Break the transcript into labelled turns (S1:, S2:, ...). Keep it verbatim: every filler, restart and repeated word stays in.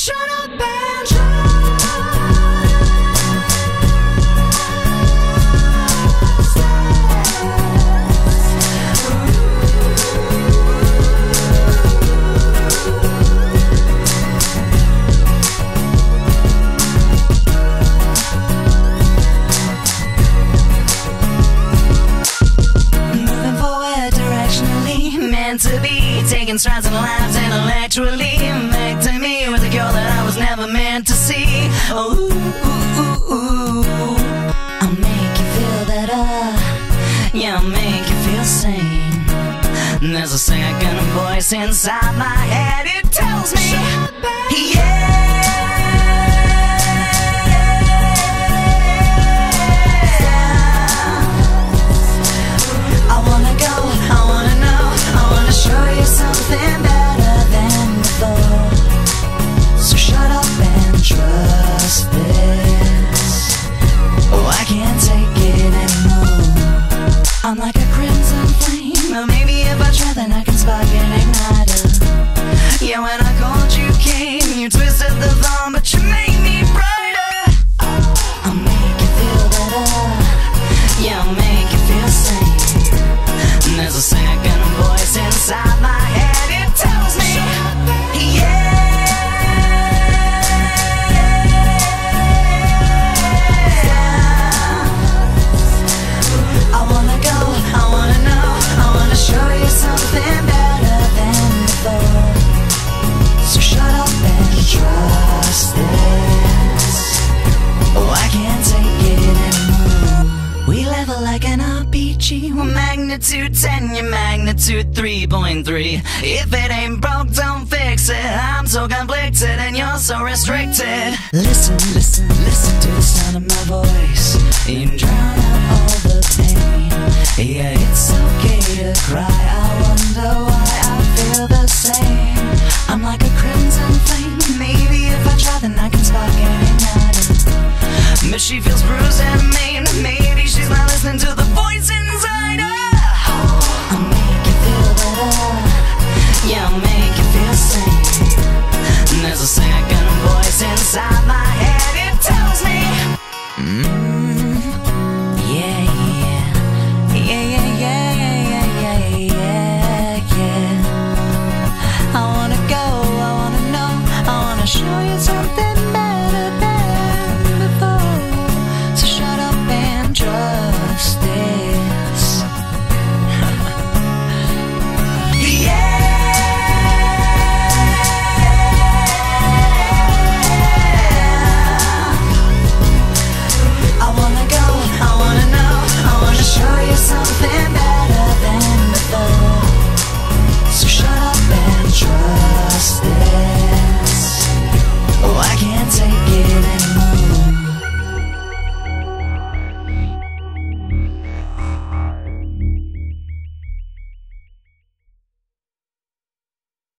S1: shut up and try.
S2: To be taking strides in lives intellectually, make to me with a cure that I was never meant to see. Oh, ooh, ooh, ooh. I'll make you feel better. Yeah, I'll make you feel sane. There's a second voice inside my head. It tells me, yeah. Show you something better than before. So shut up and trust this. Oh, I can't take it anymore. I'm like a crimson flame. Or maybe if I try, then I can spark an igniter. Yeah, when I called you came, you twisted the thumb, but you made me brighter. I'll make you feel better. Yeah, I'll make you feel sane. There's a second voice inside my head, it tells me, yeah. I wanna go, I wanna know, I wanna show you something better than before. So shut up and trust this. Oh, I can't take it anymore. We level like an R P G. We're magnitude ten, you're magnitude three point three. If it ain't broke, don't fix it. I'm so conflicted and you're so restricted. Listen, listen, listen to the sound of my voice. You can drown out all the pain. Yeah, it's okay to cry. I wonder why I feel the same. I'm like a crimson flame. Maybe if I try, then I can spark an igniter. But she feels bruised and